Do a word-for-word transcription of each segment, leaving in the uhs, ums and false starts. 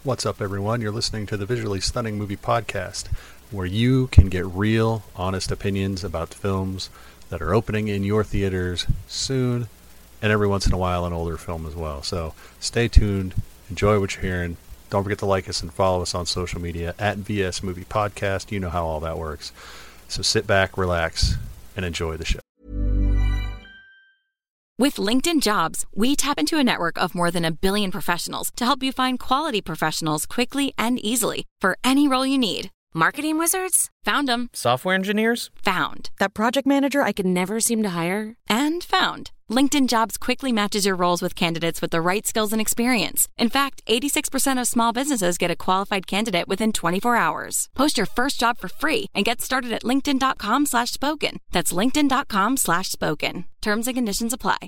What's up, everyone? You're listening to the Visually Stunning Movie Podcast, where you can get real, honest opinions about films that are opening in your theaters soon, and every once in a while an older film as well. So stay tuned, enjoy what you're hearing. Don't forget to like us and follow us on social media at V S Movie Podcast. You know how all that works. So sit back, relax, and enjoy the show. With LinkedIn Jobs, we tap into a network of more than a billion professionals to help you find quality professionals quickly and easily for any role you need. Marketing wizards? Found them. Software engineers? Found. That project manager I could never seem to hire? And found. LinkedIn Jobs quickly matches your roles with candidates with the right skills and experience. In fact, eighty-six percent of small businesses get a qualified candidate within twenty-four hours. Post your first job for free and get started at linkedin.com slash spoken. That's linkedin.com slash spoken. Terms and conditions apply.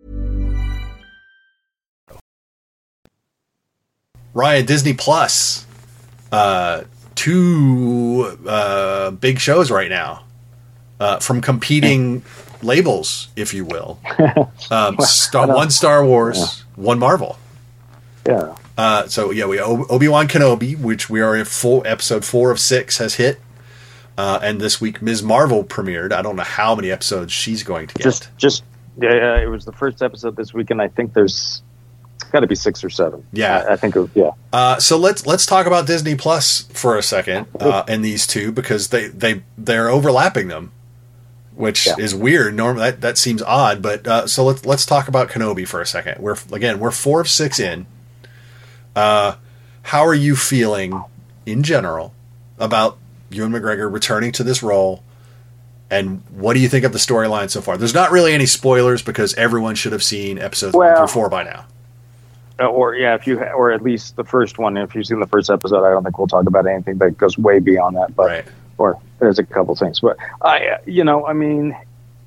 Ryan, Disney Plus. Uh, two uh, big shows right now uh, from competing labels, if you will. Um, Star, one Star Wars, yeah. one Marvel. Yeah. Uh, so yeah, we Obi-Wan Kenobi, which we are in full episode four of six has hit, uh, and this week Miz Marvel premiered. I don't know how many episodes she's going to get. Just, just yeah, it was the first episode this week, and I think there's it's got to be six or seven. Yeah, I, I think it, yeah. Uh, so let's let's talk about Disney Plus for a second, uh, and these two because they they they're overlapping them, which yeah. is weird. Normally that, that seems odd, but uh, so let's let's talk about Kenobi for a second. We're again we're four of six in. Uh, how are you feeling in general about Ewan McGregor returning to this role, and what do you think of the storyline so far? There's not really any spoilers because everyone should have seen episodes well, one through four by now. Or yeah, if you or at least the first one. If you've seen the first episode, I don't think we'll talk about anything that goes way beyond that. But right. or there's a couple things, but I, you know, I mean,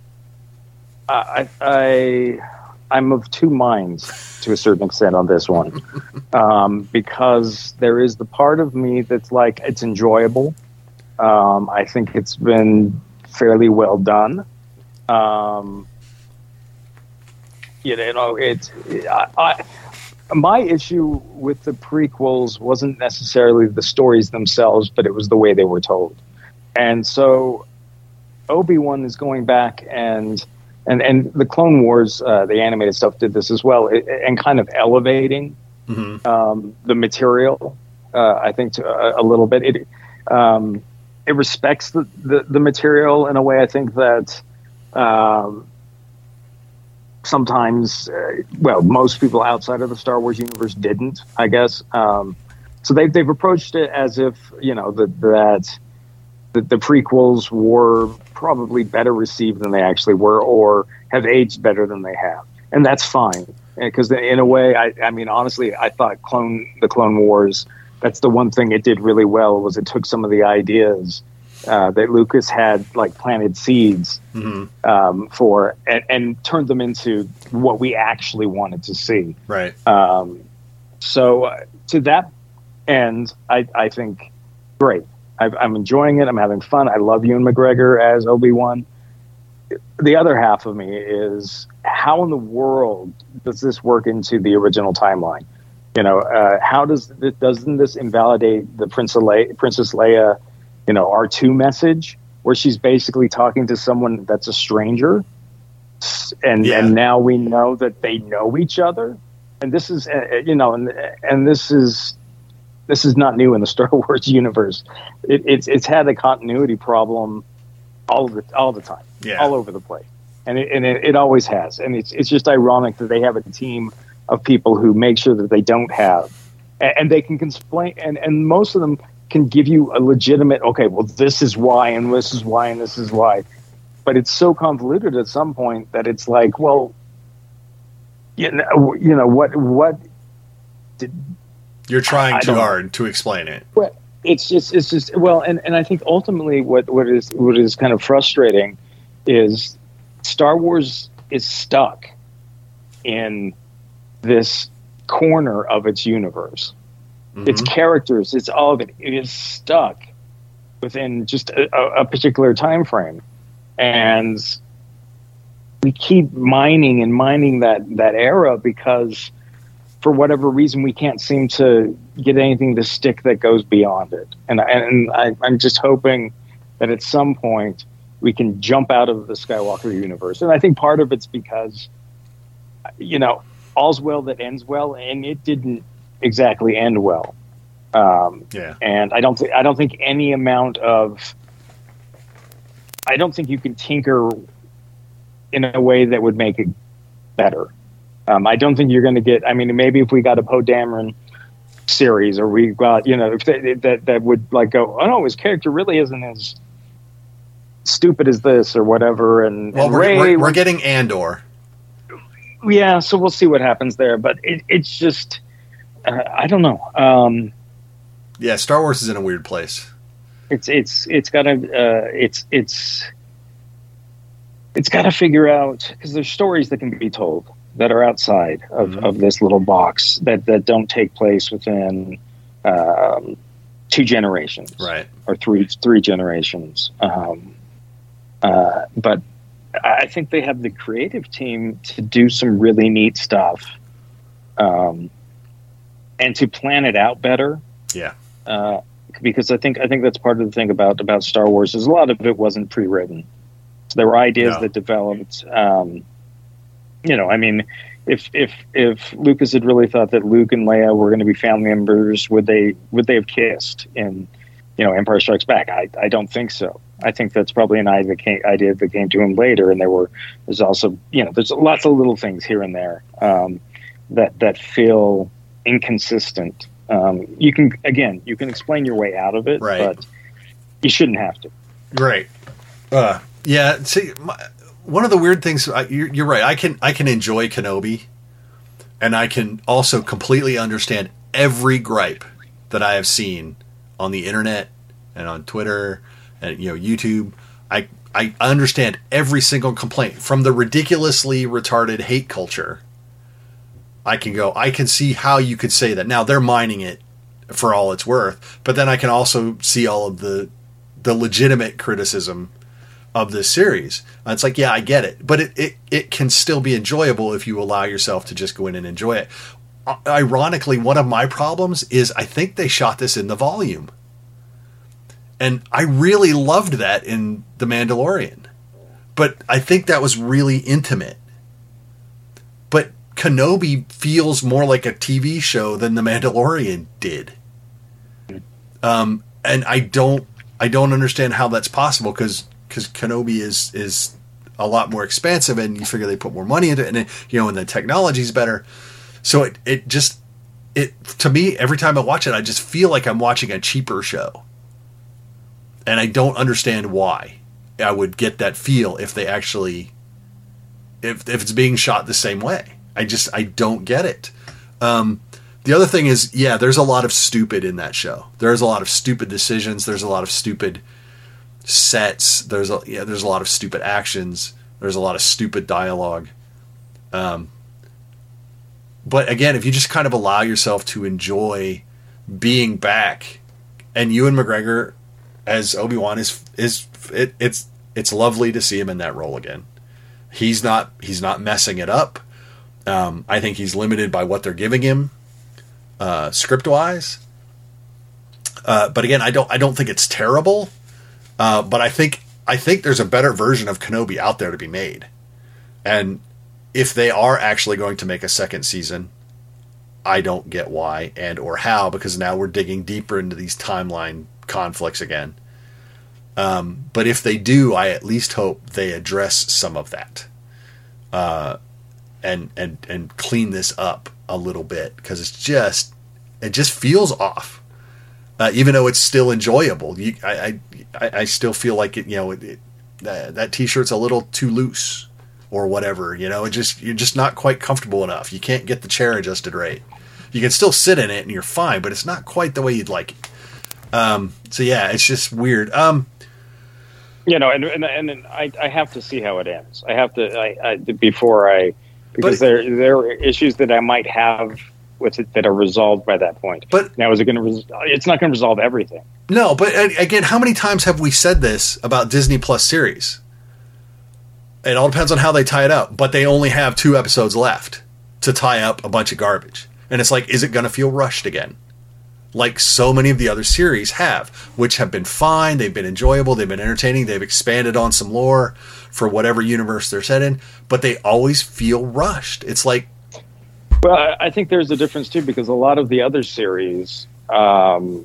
I, I, I'm of two minds to a certain extent on this one, um, because there is the part of me that's like it's enjoyable. Um, I think it's been fairly well done. Um, you know, it's I. I My issue with the prequels wasn't necessarily the stories themselves, but it was the way they were told. And so Obi-Wan is going back and and, and the Clone Wars, uh, the animated stuff did this as well, it, and kind of elevating mm-hmm. um, the material, uh, I think, to a, a little bit. It um, it respects the, the, the material in a way I think that... Um, Sometimes, uh, well, most people outside of the Star Wars universe didn't, I guess. Um, so they've they've approached it as if you know the, that the, the prequels were probably better received than they actually were, or have aged better than they have, and that's fine. Because in a way, I, I mean, honestly, I thought Clone the Clone Wars. That's the one thing it did really well was it took some of the ideas Uh, that Lucas had like planted seeds mm-hmm. um, for and, and turned them into what we actually wanted to see. Right. Um, so uh, to that end, I, I think great. I've, I'm enjoying it. I'm having fun. I love Ewan McGregor as Obi-Wan. The other half of me is how in the world does this work into the original timeline? You know, uh, how does doesn't this invalidate the Princess Leia, Princess Leia you know, R two message where she's basically talking to someone that's a stranger. And yeah. and now we know that they know each other. And this is, uh, you know, and and this is this is not new in the Star Wars universe. It, it's it's had a continuity problem all the all the time, yeah. all over the place. And it, and it, it always has. And it's it's just ironic that they have a team of people who make sure that they don't have. And, and they can explain, and, and most of them can give you a legitimate, okay, well, this is why, and this is why, and this is why. But it's so convoluted at some point that it's like, well, you know, you know what, what did... You're trying too hard to explain it. Well, it's just, it's just, well, and, and I think ultimately what, what is, what is kind of frustrating is Star Wars is stuck in this corner of its universe. Mm-hmm. Its characters, it's all of it. It is stuck within just a, a particular time frame, and we keep mining and mining that that era because for whatever reason, we can't seem to get anything to stick that goes beyond it. And, and I, I'm just hoping that at some point we can jump out of the Skywalker universe. And I think part of it's because, you know, all's well that ends well, and it didn't exactly end well. Um, yeah. And I don't think I don't think any amount of I don't think you can tinker in a way that would make it better. Um, I don't think you're going to get. I mean, maybe if we got a Poe Dameron series, or we got, you know, if they, that that would like go, oh no, his character really isn't as stupid as this or whatever. And, well, and we're, Ray, we're, we're getting Andor. Yeah, so we'll see what happens there. But it, it's just, uh, I don't know. Um, yeah, Star Wars is in a weird place. It's it's it's got to uh, it's it's it's got to figure out, because there's stories that can be told that are outside of, mm-hmm. of this little box that, that don't take place within um, two generations, right, or three three generations. Um, uh, but I think they have the creative team to do some really neat stuff, um, and to plan it out better. Yeah. Uh, because I think I think that's part of the thing about, about Star Wars is a lot of it wasn't pre-written. So there were ideas no. that developed. Um, you know, I mean, if if if Lucas had really thought that Luke and Leia were going to be family members, would they would they have kissed in, you know, Empire Strikes Back? I, I don't think so. I think that's probably an idea that came, idea that came to him later. And there were there's also, you know, there's lots of little things here and there um, that that feel inconsistent. Um, you can, again, you can explain your way out of it, right. but you shouldn't have to. Right. Uh, yeah. See, my, one of the weird things, I, you're, you're right. I can, I can enjoy Kenobi, and I can also completely understand every gripe that I have seen on the internet and on Twitter and, you know, YouTube. I, I understand every single complaint, from the ridiculously retarded hate culture. I can go, I can see how you could say that. Now, they're mining it for all it's worth, but then I can also see all of the the legitimate criticism of this series. And it's like, yeah, I get it, but it, it, it can still be enjoyable if you allow yourself to just go in and enjoy it. Ironically, one of my problems is I think they shot this in the volume. And I really loved that in The Mandalorian. But I think that was really intimate. But Kenobi feels more like a T V show than The Mandalorian did. Um, and I don't, I don't understand how that's possible, because because Kenobi is is a lot more expansive, and you figure they put more money into it, and it, you know, and the technology's better. So it it just it to me, every time I watch it, I just feel like I'm watching a cheaper show, and I don't understand why I would get that feel if they actually if if it's being shot the same way. I just, I don't get it. Um, the other thing is, yeah, there's a lot of stupid in that show. There's a lot of stupid decisions. There's a lot of stupid sets. There's a, yeah, there's a lot of stupid actions. There's a lot of stupid dialogue. Um, but again, if you just kind of allow yourself to enjoy being back, and Ewan McGregor as Obi-Wan is, is it, it's, it's lovely to see him in that role again. He's not, he's not messing it up. Um, I think he's limited by what they're giving him, uh, script-wise. Uh, but again, I don't, I don't think it's terrible. Uh, but I think, I think there's a better version of Kenobi out there to be made. And if they are actually going to make a second season, I don't get why and or how, because now we're digging deeper into these timeline conflicts again. Um, but if they do, I at least hope they address some of that. Uh, and and and clean this up a little bit, because it's just it just feels off, uh, even though it's still enjoyable. You, I, I I still feel like it. You know, it, it, that, that t-shirt's a little too loose, or whatever. You know, it just you're just not quite comfortable enough. You can't get the chair adjusted right. You can still sit in it and you're fine, but it's not quite the way you'd like it. Um, so yeah, it's just weird. Um, you know, and and, and I I have to see how it ends. I have to I, I before I. Because but, there there are issues that I might have with it that are resolved by that point. But now, is it going to? Res- it's not going to resolve everything. No, but again, how many times have we said this about Disney Plus series? It all depends on how they tie it up. But they only have two episodes left to tie up a bunch of garbage. And it's like, is it going to feel rushed again? Like so many of the other series have, which have been fine. They've been enjoyable. They've been entertaining. They've expanded on some lore for whatever universe they're set in, but they always feel rushed. It's like, well, I think there's a difference too, because a lot of the other series, um,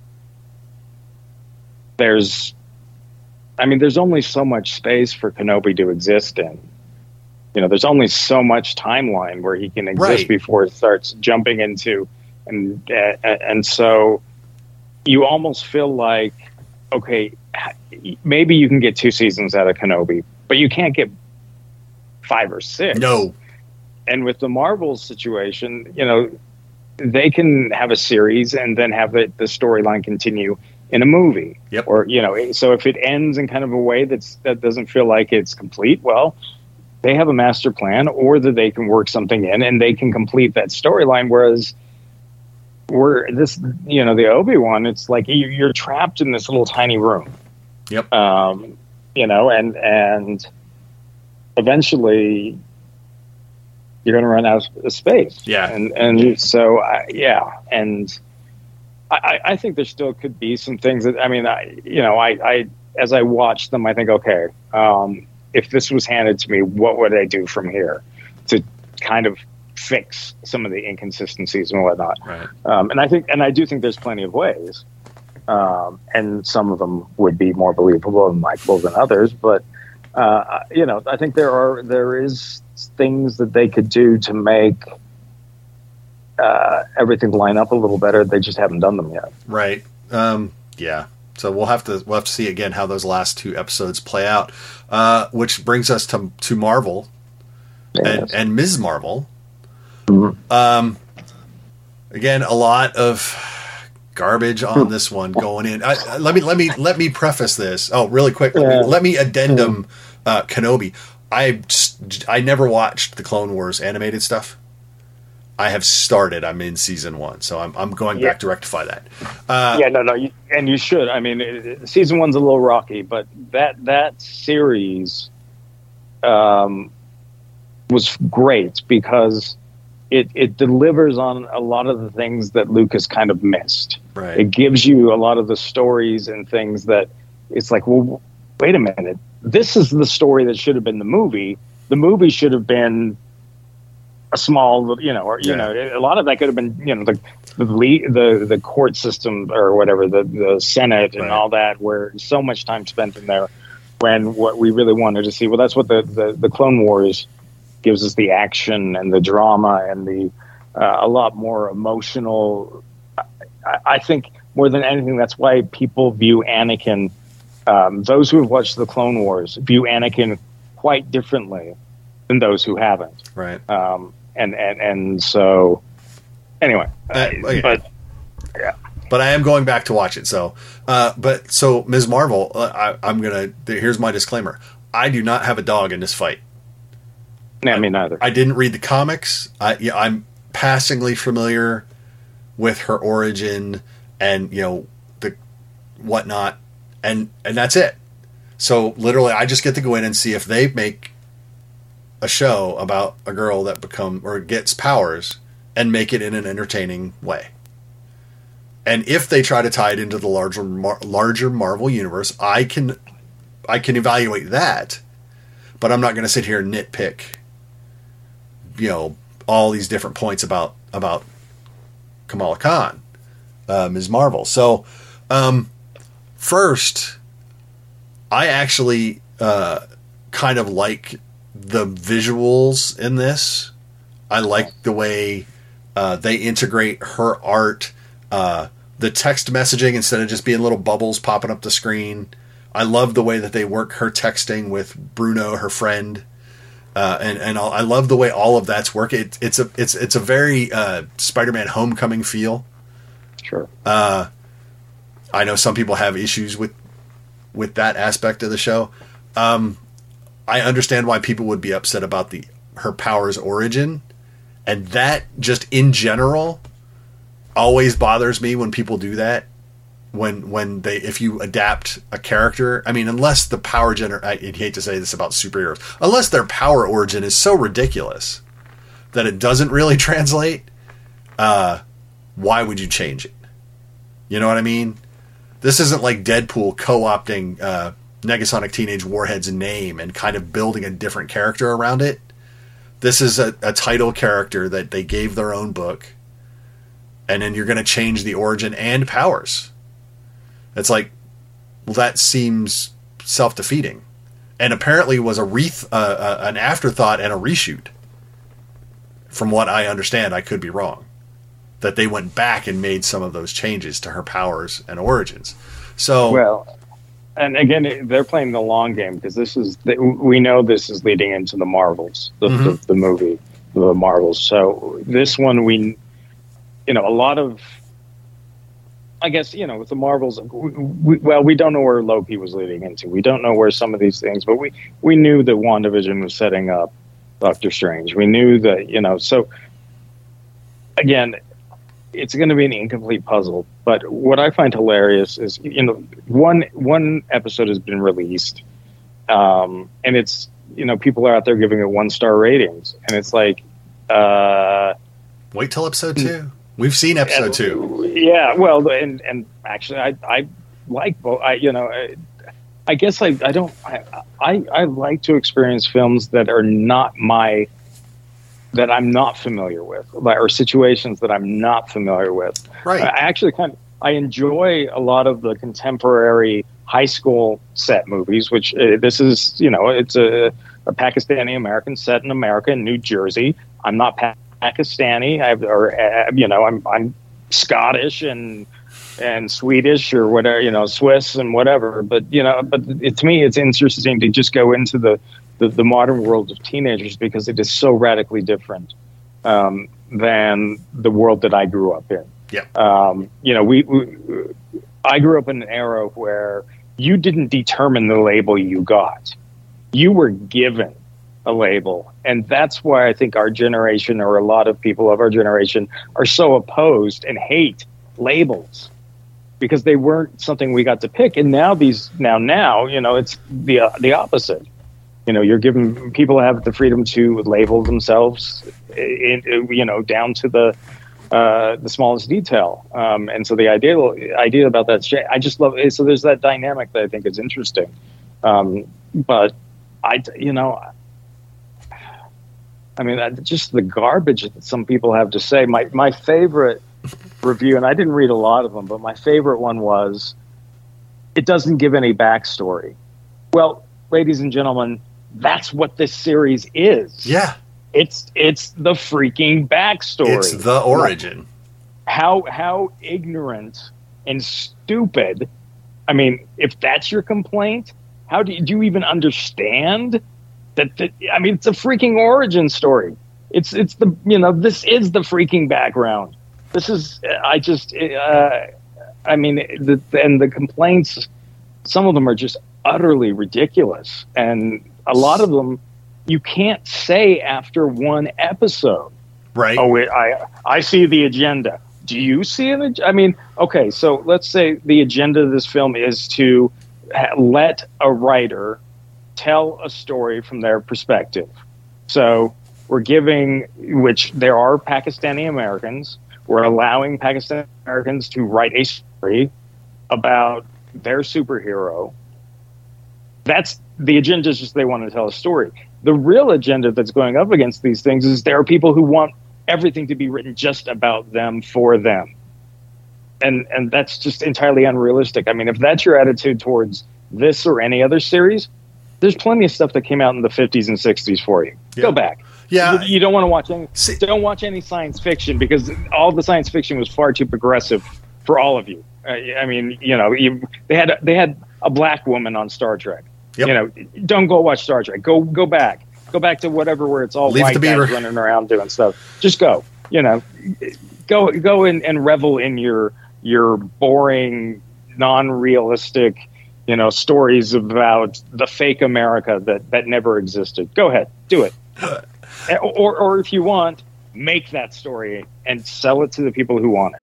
there's, I mean, there's only so much space for Kenobi to exist in. You know, there's only so much timeline where he can exist Right. before it starts jumping into, and uh, and so you almost feel like, okay, maybe you can get two seasons out of Kenobi, but you can't get five or six. no, And with the Marvel situation, you know, they can have a series and then have the, the storyline continue in a movie. Yep. Or, you know, so if it ends in kind of a way that's that doesn't feel like it's complete, well, they have a master plan, or that they can work something in and they can complete that storyline. Whereas we're this, you know, the Obi-Wan, it's like you- you're trapped in this little tiny room. Yep. Um, you know, and and eventually you're going to run out of space. Yeah. And and so I, yeah, and I, I think there still could be some things that I mean, I you know, I, I as I watch them, I think, okay, um, if this was handed to me, what would I do from here to kind of fix some of the inconsistencies and whatnot? Right. Um, and I think, and I do think there's plenty of ways, um, and some of them would be more believable and likable than others. But uh, you know, I think there are there is things that they could do to make uh, everything line up a little better. They just haven't done them yet. Right. Um, yeah. So we'll have to we'll have to see again how those last two episodes play out. Uh, which brings us to to Marvel and, Yes. and Miz Marvel. Mhm. Um, again, a lot of garbage on this one going in. I, I- let me let me let me preface this. Oh, really quick. Let Yeah. me, let me addendum uh, Kenobi. I just- I never watched the Clone Wars animated stuff. I have started. I'm in season one, so I'm I'm going Yeah. back to rectify that. Uh, yeah, no, no, you, and you should. I mean, it, it- season one's a little rocky, but that that series um, was great because it it delivers on a lot of the things that Lucas kind of missed. Right. It gives you a lot of the stories and things that it's like, well, wait a minute, this is the story that should have been the movie. The movie should have been a small, you know, or you Yeah. know, a lot of that could have been, you know, the the le- the, the court system or whatever, the the Senate and Right. all that, where so much time spent in there. When what we really wanted to see, well, that's what the the, the Clone Wars gives us, the action and the drama and the uh, a lot more emotional. I, I think more than anything, that's why people view Anakin. Um, those who have watched the Clone Wars view Anakin quite differently than those who haven't. Right. Um, and, and, and so anyway, Uh, okay. but yeah, But I am going back to watch it. So, uh, but so Miz Marvel, uh, I, I'm gonna. Here's my disclaimer: I do not have a dog in this fight. I mean, neither. I didn't read the comics. I, yeah, I'm passingly familiar with her origin and you know the whatnot, and and that's it. So literally, I just get to go in and see if they make a show about a girl that become or gets powers and make it in an entertaining way. And if they try to tie it into the larger Mar- larger Marvel universe, I can I can evaluate that, but I'm not going to sit here and nitpick, you know, all these different points about about Kamala Khan, uh, Miz Marvel. So, um, first, I actually uh, kind of like the visuals in this. I like the way uh, they integrate her art. Uh, the text messaging, instead of just being little bubbles popping up the screen. I love the way that they work her texting with Bruno, her friend. Uh, and and I love the way all of that's working. It, it's a it's it's a very uh, Spider-Man Homecoming feel. Sure. Uh, I know some people have issues with with that aspect of the show. Um, I understand why people would be upset about the her powers origin, and that just in general always bothers me when people do that. When when they if you adapt a character, I mean, unless the power gener I hate to say this about superheroes, unless their power origin is so ridiculous that it doesn't really translate, uh, why would you change it? You know what I mean? This isn't like Deadpool co-opting uh, Negasonic Teenage Warhead's name and kind of building a different character around it. This is a, a title character that they gave their own book, and then you're going to change the origin and powers. It's like, well, that seems self-defeating, and apparently was a wreath, uh, uh, an afterthought and a reshoot. From what I understand, I could be wrong. That they went back and made some of those changes to her powers and origins. So well. And again, they're playing the long game because this is we know this is leading into the Marvels, the, mm-hmm. the, the movie, the Marvels. So this one, we, you know, a lot of, I guess, you know, with the Marvels, we, we, well, we don't know where Loki was leading into. We don't know where some of these things, but we, we knew that WandaVision was setting up Doctor Strange. We knew that, you know, so again, it's going to be an incomplete puzzle. But what I find hilarious is, you know, one one episode has been released, um, and it's, you know, people are out there giving it one star ratings, and it's like, uh, wait till episode two. We've seen episode and, two. Yeah, well, and and actually, I I like both. I you know, I, I guess I I don't I, I I like to experience films that are not my. that I'm not familiar with, or situations that I'm not familiar with. Right. I actually kind of, I enjoy a lot of the contemporary high school set movies, which uh, this is, you know, it's a, a Pakistani American set in America, in New Jersey. I'm not pa- Pakistani, I, or, uh, you know, I'm, I'm Scottish and, and Swedish or whatever, you know, Swiss and whatever. But, you know, but it, to me, it's interesting to just go into the, The, the modern world of teenagers because it is so radically different um, than the world that I grew up in. Yeah. Um, you know, we, we I grew up in an era where you didn't determine the label you got. You were given a label. And that's why I think our generation, or a lot of people of our generation, are so opposed and hate labels, because they weren't something we got to pick. And now these now now, you know, it's the uh, the opposite. You know, you're giving people have the freedom to label themselves, in, you know, down to the uh, the smallest detail. Um, and so the idea idea about that, I just love it. So there's that dynamic that I think is interesting. Um, but I, you know, I mean, just the garbage that some people have to say. My my favorite review, and I didn't read a lot of them, but my favorite one was, it doesn't give any backstory. Well, ladies and gentlemen, that's what this series is. Yeah. It's it's the freaking backstory. It's the origin. How how ignorant and stupid. I mean, if that's your complaint, how do you, do you even understand that, that I mean, it's a freaking origin story. It's it's the, you know, this is the freaking background. This is I just uh, I mean, the, and the complaints, some of them are just utterly ridiculous, and a lot of them you can't say after one episode. Right. Oh, wait, I I see the agenda. Do you see it? I mean, okay, so let's say the agenda of this film is to ha- let a writer tell a story from their perspective. So we're giving, which there are Pakistani Americans, we're allowing Pakistani Americans to write a story about their superhero. That's the agenda, is just they want to tell a story. The real agenda that's going up against these things is there are people who want everything to be written just about them, for them. And and that's just entirely unrealistic. I mean, if that's your attitude towards this or any other series, there's plenty of stuff that came out in the fifties and sixties for you. Yeah. Go back. Yeah. You, you don't want to watch any, See, don't watch any science fiction, because all the science fiction was far too progressive for all of you. Uh, I mean, you know, you, they had they had a black woman on Star Trek. Yep. You know, don't go watch Star Trek. Go go back. Go back to whatever where it's all Leave white guys running around doing stuff. Just go. You know, go go in and revel in your your boring, non-realistic, you know, stories about the fake America that, that never existed. Go ahead, do it. or or if you want, make that story and sell it to the people who want it.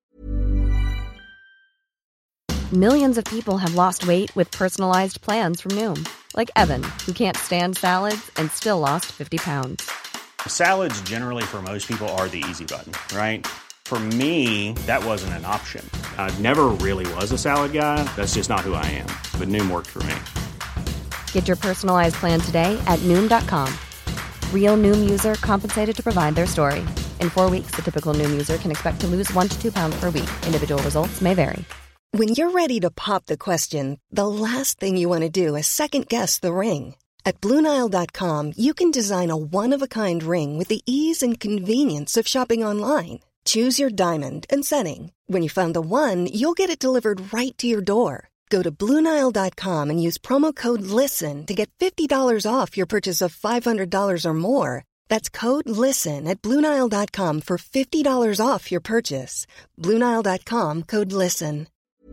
Millions of people have lost weight with personalized plans from Noom. Like Evan, who can't stand salads and still lost fifty pounds. Salads generally for most people are the easy button, right? For me, that wasn't an option. I never really was a salad guy. That's just not who I am. But Noom worked for me. Get your personalized plan today at Noom dot com. Real Noom user compensated to provide their story. In four weeks, the typical Noom user can expect to lose one to two pounds per week. Individual results may vary. When you're ready to pop the question, the last thing you want to do is second-guess the ring. At Blue Nile dot com, you can design a one-of-a-kind ring with the ease and convenience of shopping online. Choose your diamond and setting. When you find the one, you'll get it delivered right to your door. Go to Blue Nile dot com and use promo code LISTEN to get fifty dollars off your purchase of five hundred dollars or more. That's code LISTEN at Blue Nile dot com for fifty dollars off your purchase. Blue Nile dot com, code LISTEN.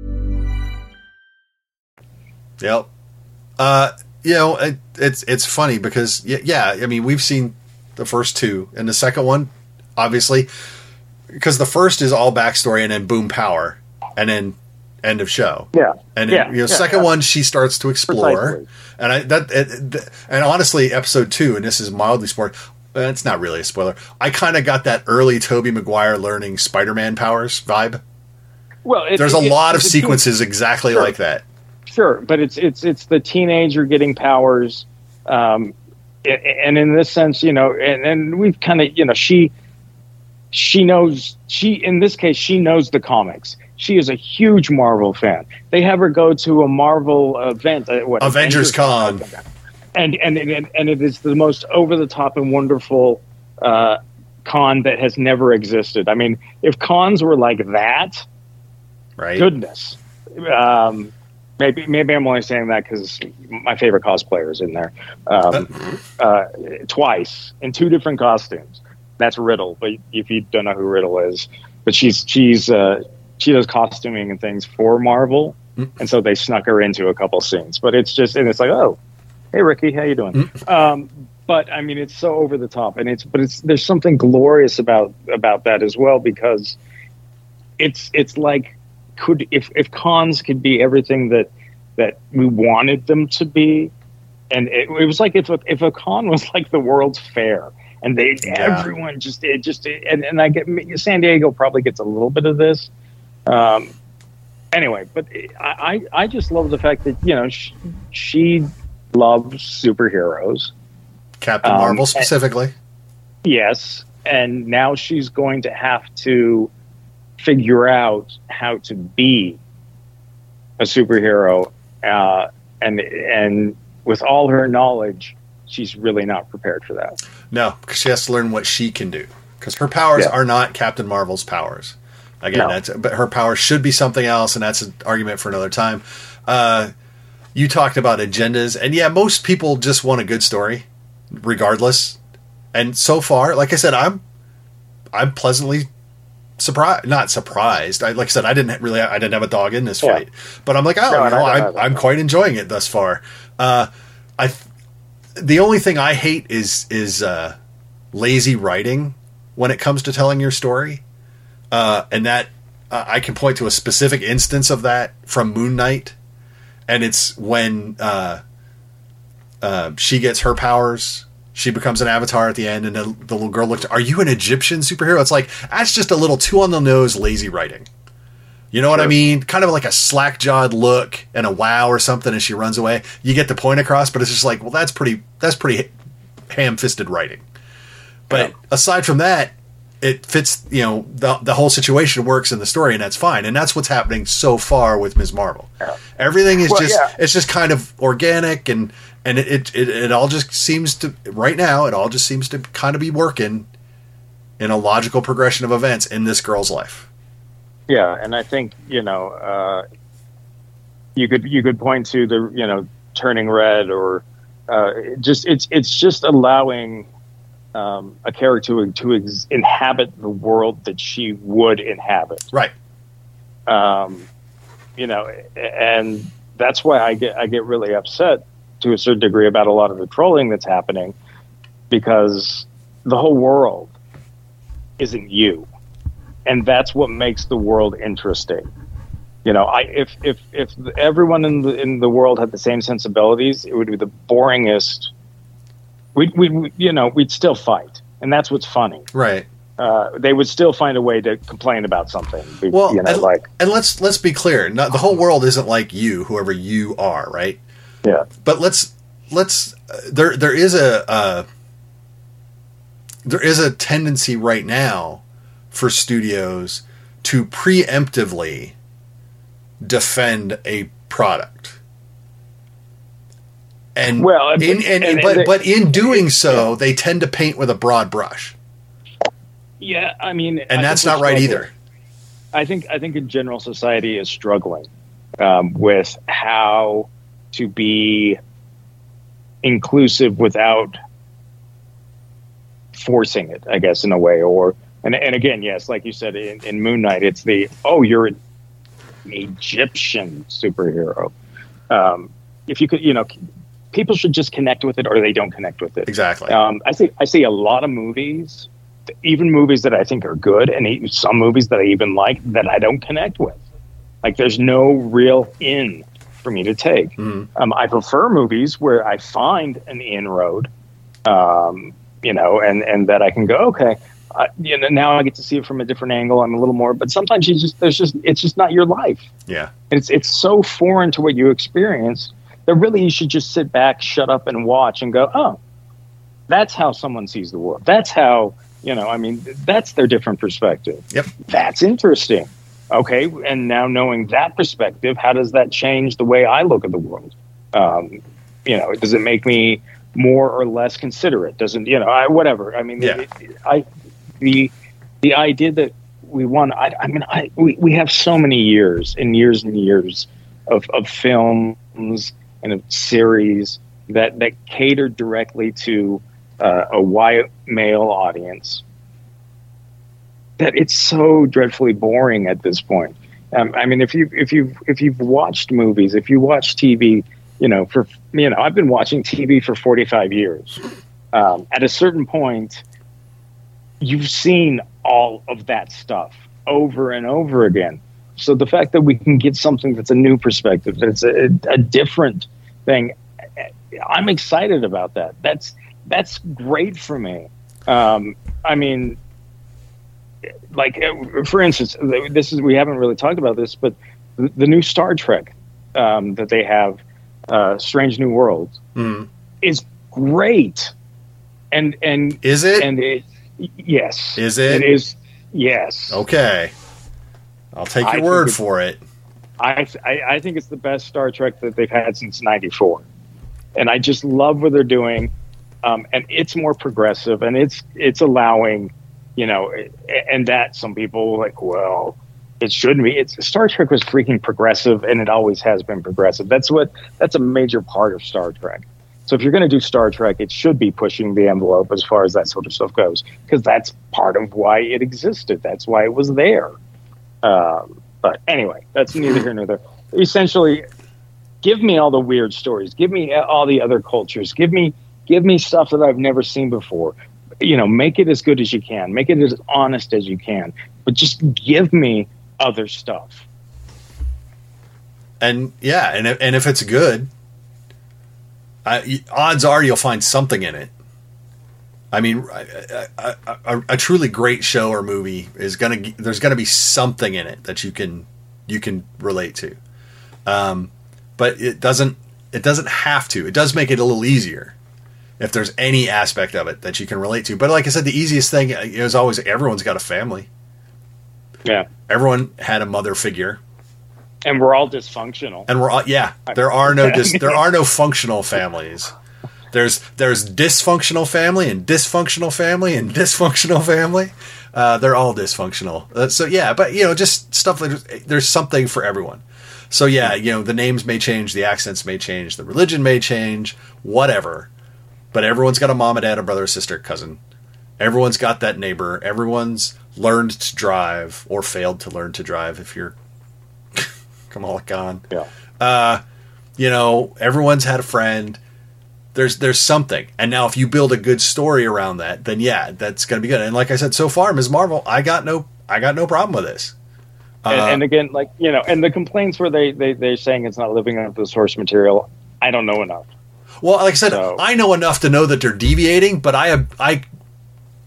Yep. Uh, you know, it, it's it's funny because, yeah, I mean, we've seen the first two. And the second one, obviously, because the first is all backstory and then boom, power. And then end of show. Yeah. And yeah, then, you know, yeah, second yeah. one, she starts to explore. Precisely. And I that it, and honestly, episode two, and this is mildly spoiler, it's not really a spoiler. I kind of got that early Tobey Maguire learning Spider-Man powers vibe. Well, it, there's it, a it, lot it, of it, sequences exactly sure. like that. Sure, but it's it's it's the teenager getting powers, um, and in this sense, you know, and, and we've kind of, you know, she she knows she in this case she knows the comics. She is a huge Marvel fan. They have her go to a Marvel event, uh, what, Avengers, Avengers Con, and and and and it is the most over the top and wonderful uh, con that has never existed. I mean, if cons were like that, right? Goodness. Um, Maybe maybe I'm only saying that because my favorite cosplayer is in there um, uh, twice in two different costumes. That's Riddle, but if you don't know who Riddle is, but she's she's uh, she does costuming and things for Marvel, and so they snuck her into a couple scenes. But it's just and it's like, oh, hey Ricky, how you doing? um, but I mean, it's so over the top, and it's but it's there's something glorious about about that as well because it's it's like. Could if, if cons could be everything that that we wanted them to be, and it, it was like if a, if a con was like the World's Fair, and they yeah. everyone just it just and, and I get San Diego probably gets a little bit of this, um, anyway. But I I just love the fact that you know she, she loves superheroes, Captain um, Marvel specifically. And, yes, and now she's going to have to figure out how to be a superhero, uh, and and with all her knowledge, she's really not prepared for that. No, because she has to learn what she can do. Because her powers yeah. are not Captain Marvel's powers. Again, no. that's but her powers should be something else, and that's an argument for another time. Uh, you talked about agendas, and yeah, most people just want a good story, regardless. And so far, like I said, I'm I'm pleasantly. Surprised, not surprised. I, like I said, I didn't really, I didn't have a dog in this yeah. fight, but I'm like, oh, no, you know, I, I'm, I'm quite enjoying it thus far. Uh, I, the only thing I hate is is uh, lazy writing when it comes to telling your story, uh, and that uh, I can point to a specific instance of that from Moon Knight, and it's when uh, uh, she gets her powers. She becomes an avatar at the end, and the, the little girl looks, are you an Egyptian superhero? It's like, that's just a little too on the nose lazy writing. You know what sure. I mean? Kind of like a slack-jawed look and a wow or something as she runs away. You get the point across, but it's just like, well, that's pretty that's pretty ham-fisted writing. But yeah. aside from that, it fits, you know, the the whole situation works in the story, and that's fine. And that's what's happening so far with Miz Marvel. Yeah. Everything is well, just, yeah. it's just kind of organic, and And it, it, it, it all just seems to, right now, it all just seems to kind of be working in a logical progression of events in this girl's life. Yeah, and I think, you know, uh, you could you could point to the, you know, turning red or uh, just, it's it's just allowing um, a character to, to ex- inhabit the world that she would inhabit. Right. Um, you know, and that's why I get I get really upset to a certain degree about a lot of the trolling that's happening, because the whole world isn't you. And that's what makes the world interesting. You know, I, if, if, if everyone in the, in the world had the same sensibilities, it would be the boringest. We'd, we'd, you know, we'd still fight. And that's what's funny. Right. uh, they would still find a way to complain about something. Well, you know, and, like, and let's let's be clear. Not, the whole world isn't like you, whoever you are, right? Yeah. But let's let's uh, there there is a uh, there is a tendency right now for studios to preemptively defend a product. And well, in, and, and, but and but in doing so, they tend to paint with a broad brush. Yeah, I mean, and I that's not right either. I think I think in general society is struggling um, with how to be inclusive without forcing it, I guess, in a way. Or and and again, yes, like you said in, in Moon Knight, it's the oh, you're an Egyptian superhero. Um, if you could, you know. People should just connect with it, or they don't connect with it. Exactly. Um, I see. I see a lot of movies, even movies that I think are good, and some movies that I even like that I don't connect with. Like, there's no real in for me to take. Mm-hmm. Um, I prefer movies where I find an inroad, um, you know, and and that I can go, okay, uh, you know, now I get to see it from a different angle. I'm a little more, but sometimes you just there's just it's just not your life. Yeah. It's it's so foreign to what you experience. That really you should just sit back, shut up, and watch and go, oh, that's how someone sees the world. That's how, you know, I mean, that's their different perspective. Yep. That's interesting. Okay, and now knowing that perspective, how does that change the way I look at the world? Um, you know, does it make me more or less considerate? Doesn't, you know, I, whatever. I mean, yeah. it, I the the idea that we want, I, I mean, I we, we have so many years and years and years of, of films and a series that, that catered directly to uh, a white male audience, that it's so dreadfully boring at this point. Um, I mean, if you if you if you've watched movies, if you watch T V, you know, for you know, I've been watching T V for forty-five years. Um, at a certain point, you've seen all of that stuff over and over again. So the fact that we can get something that's a new perspective, that's a, a different thing, I'm excited about that. That's that's great for me. Um, I mean, like for instance, this is we haven't really talked about this, but the, the new Star Trek um, that they have, uh, Strange New Worlds, mm. is great. And and is it? And it, yes, is it? It is. Yes. Okay. I'll take your I word for it. I, I I think it's the best Star Trek that they've had since ninety-four, and I just love what they're doing, um, and it's more progressive, and it's it's allowing, you know, and that some people like, well, it shouldn't be. It's Star Trek was freaking progressive, and it always has been progressive. That's what that's a major part of Star Trek. So if you're going to do Star Trek, it should be pushing the envelope as far as that sort of stuff goes, because that's part of why it existed. That's why it was there. Um, but anyway, that's neither here nor there. Essentially, give me all the weird stories. Give me all the other cultures. Give me, give me stuff that I've never seen before. You know, make it as good as you can. Make it as honest as you can. But just give me other stuff. And yeah, and if, and if it's good, I, odds are you'll find something in it. I mean, a, a, a, a truly great show or movie is gonna. There's gonna be something in it that you can you can relate to, um, but it doesn't. It doesn't have to. It does make it a little easier if there's any aspect of it that you can relate to. But like I said, the easiest thing is always everyone's got a family. Yeah, everyone had a mother figure, and we're all dysfunctional. And we're all yeah. There are no dis, there are no functional families. There's there's dysfunctional family and dysfunctional family and dysfunctional family. Uh, they're all dysfunctional. Uh, so yeah, but you know, just stuff like there's something for everyone. So yeah, you know, the names may change, the accents may change, the religion may change, whatever. But everyone's got a mom, a dad, a brother, a sister, a cousin. Everyone's got that neighbor. Everyone's learned to drive or failed to learn to drive. If you're Kamala Khan, yeah. Uh, you know, everyone's had a friend. There's there's something, and now if you build a good story around that, then yeah, that's going to be good. And like I said, so far, Miz Marvel, I got no, I got no problem with this. Uh, and, and again, like you know, and the complaints where they they they're saying it's not living up to the source material. I don't know enough. Well, like I said, so. I know enough to know that they're deviating, but I I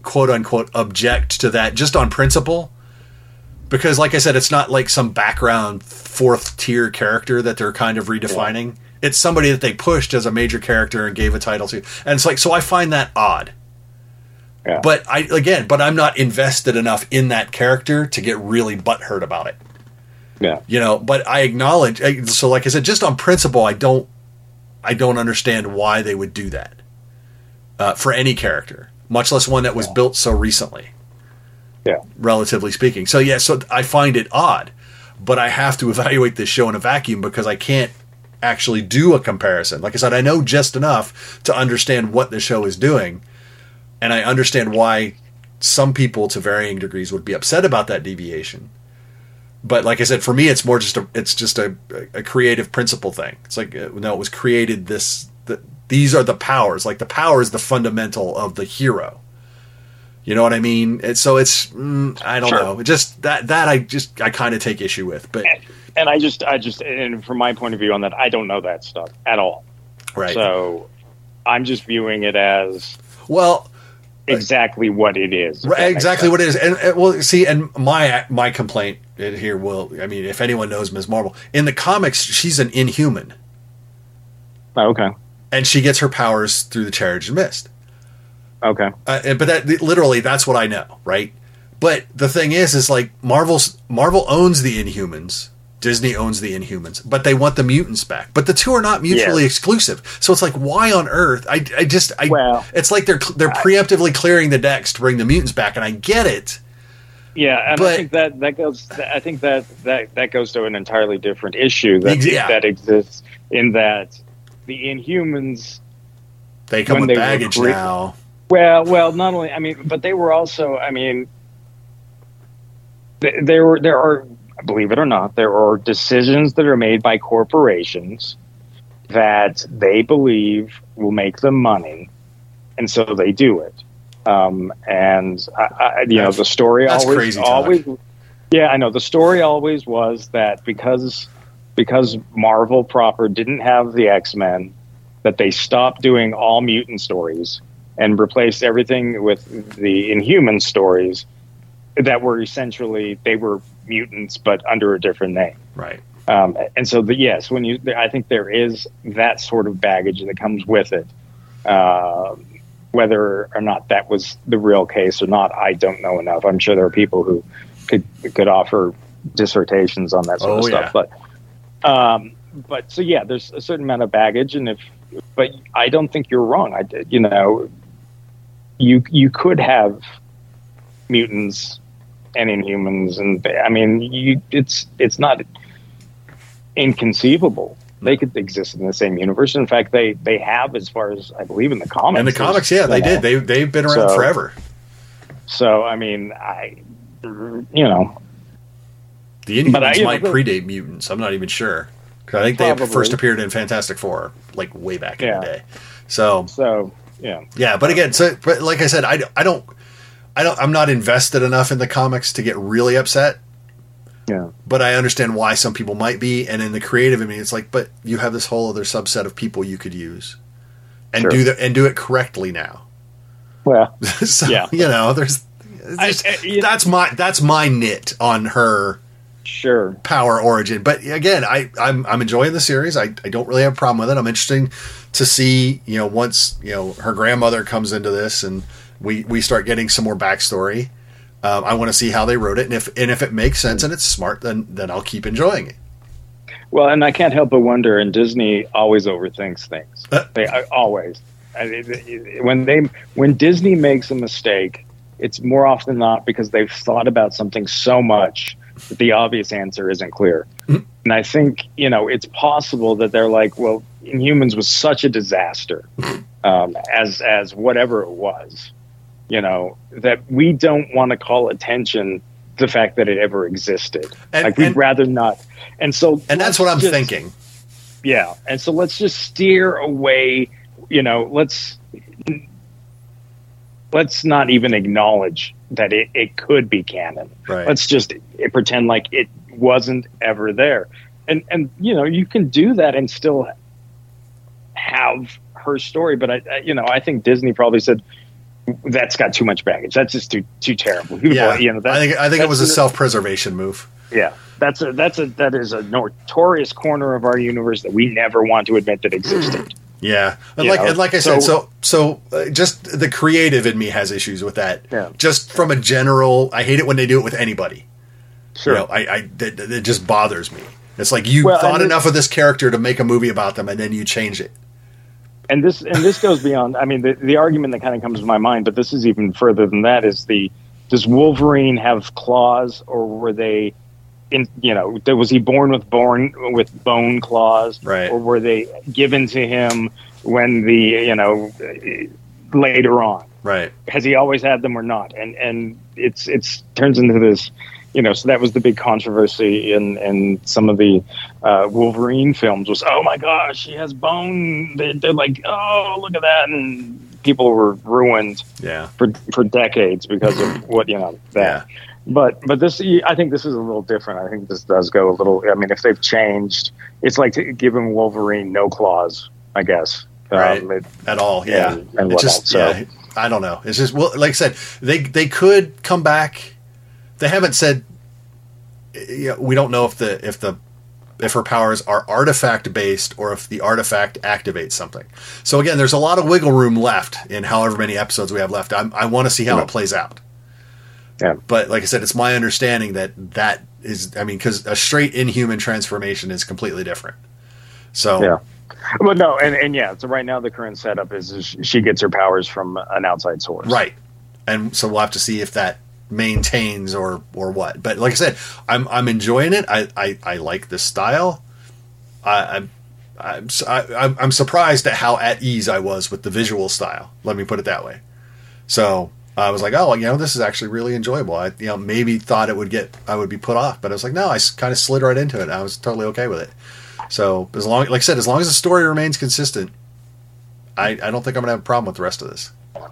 quote unquote object to that just on principle. Because, like I said, it's not like some background fourth tier character that they're kind of redefining. Yeah. It's somebody that they pushed as a major character and gave a title to. And it's like, so I find that odd. Yeah. But I, again, but I'm not invested enough in that character to get really butthurt about it. Yeah. You know, but I acknowledge, so like I said, just on principle, I don't, I don't understand why they would do that uh, for any character, much less one that was yeah. built so recently. Yeah. Relatively speaking. So, yeah, so I find it odd, but I have to evaluate this show in a vacuum because I can't actually do a comparison. Like I said, I know just enough to understand what the show is doing, and I understand why some people to varying degrees would be upset about that deviation. But like I said, for me, it's more just a, it's just a, a creative principle thing. It's like, no, it was created this, the, these are the powers. Like the power is the fundamental of the hero. You know what I mean? It's, so it's, mm, I don't sure. know. It just that, that I just, I kind of take issue with, but. And, and I just, I just, and from my point of view on that, I don't know that stuff at all. Right. So I'm just viewing it as well, exactly uh, what it is. Right, exactly what it is. And, and well, see, and my, my complaint here will, I mean, if anyone knows Miz Marvel in the comics, she's an Inhuman. Oh, okay. And she gets her powers through the Charge of Mist. Okay. Uh, but that literally, that's what I know, right? But the thing is, is like Marvel's Marvel owns the Inhumans, Disney owns the Inhumans, but they want the mutants back. But the two are not mutually yes. exclusive. So it's like, why on earth? I, I just, I, well, it's like they're they're I, preemptively clearing the decks to bring the mutants back, and I get it. Yeah, and but, I think that that goes. I think that that that goes to an entirely different issue that yeah. that exists in that the Inhumans they come with they baggage cre- now. Well, well, not only, I mean, but they were also, I mean, there were, there are, believe it or not, there are decisions that are made by corporations that they believe will make them money, and so they do it. Um, and I, I, you that's, know, the story that's always, crazy always, yeah, I know. The story always was that because because Marvel proper didn't have the X-Men, that they stopped doing all mutant stories and replaced everything with the Inhuman stories that were essentially, they were mutants, but under a different name. Right. Um, and so, the, yes, when you, I think there is that sort of baggage that comes with it. Uh, whether or not that was the real case or not, I don't know enough. I'm sure there are people who could could offer dissertations on that sort oh, of stuff. Yeah. But, um, but so yeah, there's a certain amount of baggage, and if, but I don't think you're wrong. I did, you know. You you could have mutants and Inhumans, and I mean, you, it's it's not inconceivable. They could exist in the same universe. In fact, they, they have, as far as I believe in the comics. In the comics, yeah, they did. They they've been around so, forever. So I mean, I you know, the Inhumans I, might know, predate mutants. I'm not even sure. I think probably. They first appeared in Fantastic Four, like way back in yeah. the day. So so. Yeah. Yeah, but again, so but like I said, I, I don't I don't I'm not invested enough in the comics to get really upset. Yeah. But I understand why some people might be, and in the creative I mean it's like, but you have this whole other subset of people you could use. And sure. do the and do it correctly now. Well, so, yeah. you know, there's, there's I, I, you that's know. my that's my nit on her sure power origin. But again, I I'm I'm enjoying the series. I, I don't really have a problem with it. I'm interested to see, you know, once, you know, her grandmother comes into this and we, we start getting some more backstory. Um, I want to see how they wrote it, and if and if it makes sense and it's smart, then then I'll keep enjoying it. Well, and I can't help but wonder, and Disney always overthinks things. Uh, they I, always. I, it, when they when Disney makes a mistake, it's more often than not because they've thought about something so much that the obvious answer isn't clear. Mm-hmm. And I think, you know, it's possible that they're like, well, Inhumans was such a disaster, um, as as whatever it was, you know, that we don't want to call attention to the fact that it ever existed. And, like we'd and, rather not. And so, and that's what I'm just, thinking. Yeah, and so let's just steer away. You know, let's let's not even acknowledge that it, it could be canon. Right. Let's just pretend like it wasn't ever there. And and you know, you can do that and still have her story. But I, I you know, I think Disney probably said, that's got too much baggage. That's just too too terrible. People, yeah, you know, that, I think I think it was a self-preservation move. Yeah, that's a that's a that is a notorious corner of our universe that we never want to admit that existed. Yeah, and You like know, and like I so- said, so so uh, just the creative in me has issues with that. Yeah. Just from a general, I hate it when they do it with anybody. Sure. You know, I, I it, it just bothers me. It's like you Well, thought and enough this- of this character to make a movie about them, and then you change it. And this and this goes beyond. I mean, the the argument that kind of comes to my mind, but this is even further than that. Is the does Wolverine have claws, or were they? In, you know, was he born with born with bone claws, Right. or were they given to him when the you know later on? Right. Has he always had them or not? And and it's it's turns into this, you know. So that was the big controversy in in some of the uh, Wolverine films was, oh my gosh, he has bone. They, they're like, oh, look at that, and people were ruined Yeah. for for decades because of what you know that. Yeah. But but this, I think this is a little different. I think this does go a little. I mean, if they've changed, it's like to giving Wolverine no claws, I guess. Right. Um, it- At all. Yeah. and- and it's whatnot, just so- yeah. I don't know. It's just well, like I said, they they could come back. They haven't said. You know, we don't know if the if the if her powers are artifact based or if the artifact activates something. So again, there's a lot of wiggle room left in however many episodes we have left. I'm, I want to see how it plays out. Yeah. But like I said, it's my understanding that that is, I mean, because a straight inhuman transformation is completely different. So Yeah. Well, no, and, and yeah, so right now the current setup is, is she gets her powers from an outside source. right, and so we'll have to see if that maintains or or what. But like I said, I'm I'm enjoying it. I I, I like the style. I, I'm I'm I, I'm I'm surprised at how at ease I was with the visual style. Let me put it that way. So I was like, oh, you know, this is actually really enjoyable. I you know maybe thought it would get I would be put off, but I was like, no, I kind of slid right into it. I was totally okay with it. So as long, like I said, as long as the story remains consistent, I, I don't think I'm gonna have a problem with the rest of this.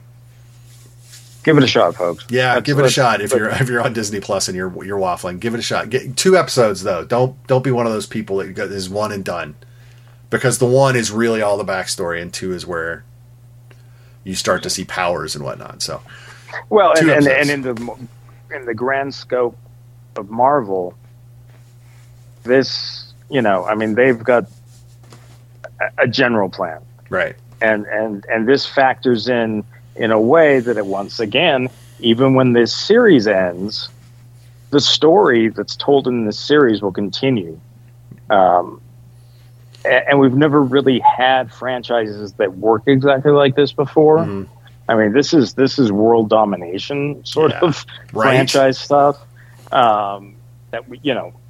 Give it a shot, folks. Yeah, That's- give it a that's- shot if but- you're if you're on Disney Plus and you're you're waffling. Give it a shot. Get two episodes though. Don't don't be one of those people that is one and done, because the one is really all the backstory, and two is where you start to see powers and whatnot. So Well, and, Two and, episodes. and in the in the grand scope of Marvel, this, you know, I mean, they've got a, a general plan, right, and and and this factors in in a way that it once again, even when this series ends, the story that's told in this series will continue. Um, a- and we've never really had franchises that work exactly like this before. Mhm. I mean, this is this is world domination sort Yeah. of Right. franchise stuff. Um, that we, you know,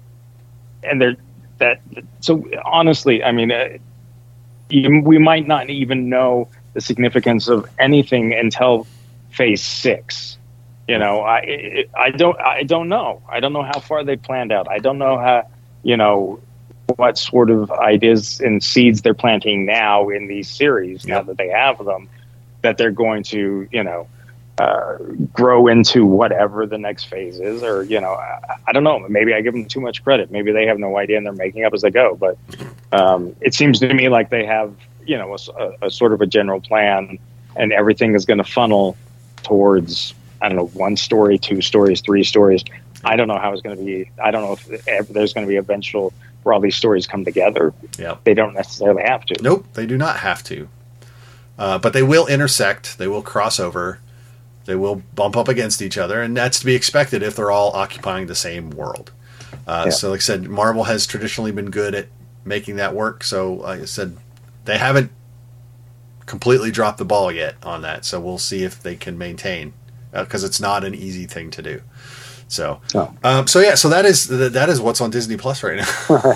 and there that. So honestly, I mean, uh, you, we might not even know the significance of anything until Phase Six. You know, I I don't I don't know. I don't know how far they planned out. I don't know how, you know, what sort of ideas and seeds they're planting now in these series, now Yep. that they have them, that they're going to, you know, uh, grow into whatever the next phase is. Or, you know, I, I don't know. Maybe I give them too much credit. Maybe they have no idea and they're making up as they go. But um, it seems to me like they have, you know, a, a sort of a general plan, and everything is going to funnel towards, I don't know, one story, two stories, three stories. I don't know how it's going to be. I don't know if ever there's going to be eventual where all these stories come together. yeah. They don't necessarily have to. Nope, they do not have to. Uh, but they will intersect. They will cross over. They will bump up against each other, and that's to be expected if they're all occupying the same world. Uh, Yeah. So, like I said, Marvel has traditionally been good at making that work. So, like I said, they haven't completely dropped the ball yet on that. So we'll see if they can maintain, because uh, it's not an easy thing to do. So, Oh. um, so yeah, so that is that is what's on Disney Plus right now.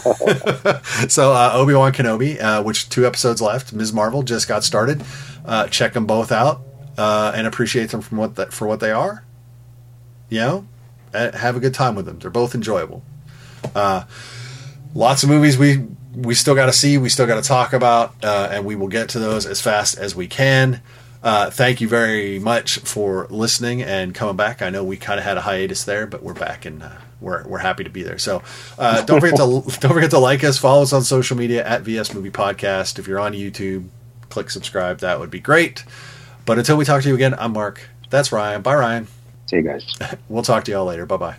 So uh, Obi-Wan Kenobi, uh, which two episodes left. Miz Marvel just got started. Uh, check them both out uh, and appreciate them from what that for what they are. You know, uh, have a good time with them. They're both enjoyable. Uh, lots of movies we we still got to see. We still got to talk about, uh, and we will get to those as fast as we can. Uh, thank you very much for listening and coming back. I know we kind of had a hiatus there, but we're back and uh, we're we're happy to be there. So uh, don't forget to don't forget to like us, follow us on social media at V S Movie Podcast. If you're on YouTube, click subscribe. That would be great. But until we talk to you again, I'm Mark. That's Ryan. Bye, Ryan. See you guys. We'll talk to y'all later. Bye-bye.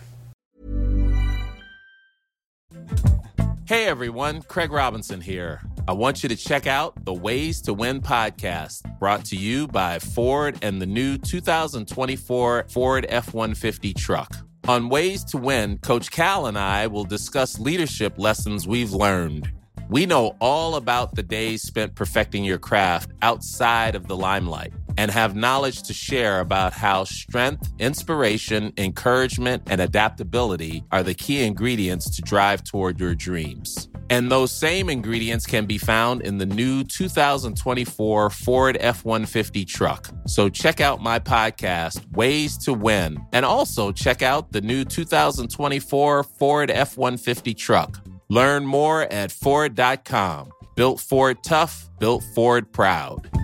Hey, everyone. Craig Robinson here. I want you to check out the Ways to Win podcast, brought to you by Ford and the new two thousand twenty-four Ford F one fifty truck. On Ways to Win, Coach Cal and I will discuss leadership lessons we've learned. We know all about the days spent perfecting your craft outside of the limelight and have knowledge to share about how strength, inspiration, encouragement, and adaptability are the key ingredients to drive toward your dreams. And those same ingredients can be found in the new two thousand twenty-four Ford F one fifty truck. So check out my podcast, Ways to Win, and also check out the new two thousand twenty-four Ford F one fifty truck. Learn more at Ford dot com. Built Ford tough, built Ford proud.